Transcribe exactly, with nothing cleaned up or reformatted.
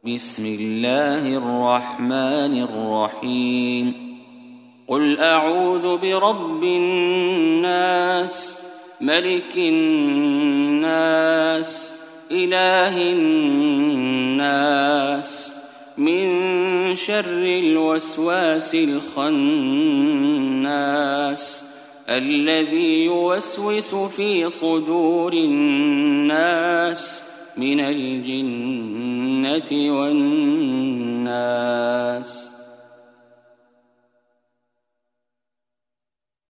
بسم الله الرحمن الرحيم قل أعوذ برب الناس ملك الناس إله الناس من شر الوسواس الخناس الذي يوسوس في صدور الناس من الجنة والناس.